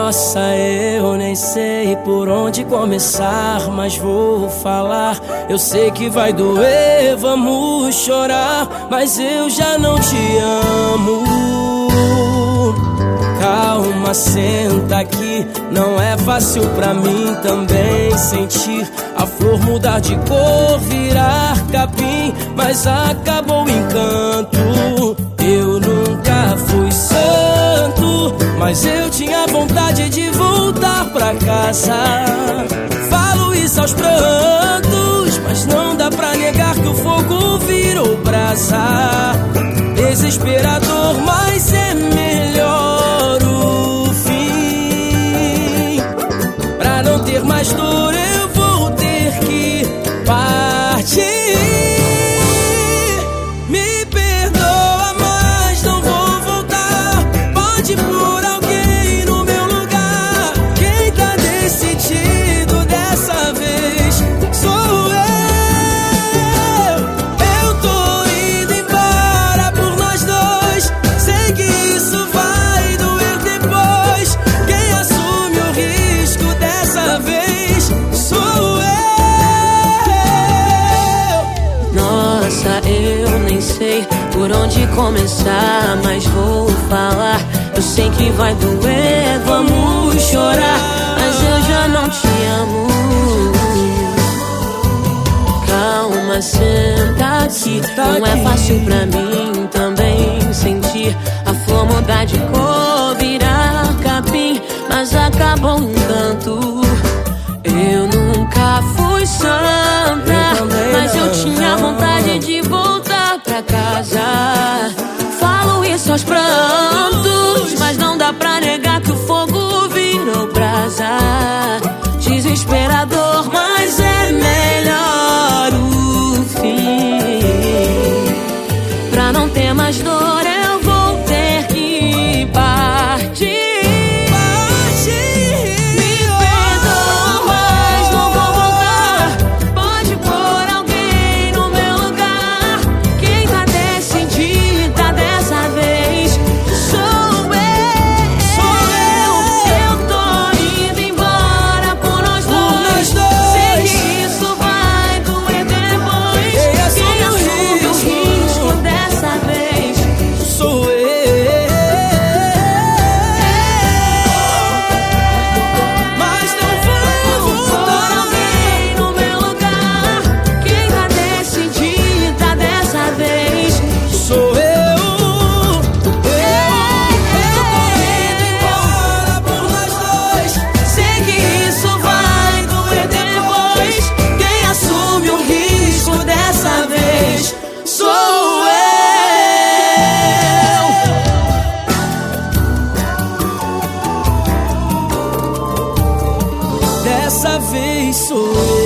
Nossa, eu nem sei por onde começar, mas vou falar. Eu sei que vai doer, vamos chorar, mas eu já não te amo. Calma, senta aqui, não é fácil pra mim também sentir a flor mudar de cor, virar capim, mas acabou o encanto. Eu nunca fui santo, mas eu tinha vontade de voltar pra casa. Falo isso aos prantos, mas não dá pra negar que o fogo virou brasa. Desesperador, mas é melhor o fim. Pra não ter mais dor eu vou ter que partir. Me perdoa, mas não vou voltar. Pode pôr alguém no meu lugar. Quem tá decidido dessa vez sou eu. Eu tô indo embora por nós dois. Sei que isso vai doer depois. Quem assume o risco dessa vez sou eu. Nossa, eu nem sei por onde começar, mas vou falar. Eu sei que vai doer, vamos chorar, mas eu já não te amo. Calma, senta aqui, não é fácil pra mim também sentir a flor mudar de cor, virar capim, mas acabou um encanto. Eu nunca fui santa, mas eu tinha vontade de voltar pra casa. Falo isso aos prantos, mas não dá pra negar que o fogo virou brasa. Desesperador, mas é melhor o fim. Pra não ter mais dor eu vou ter que partir. Dessa vez sou eu.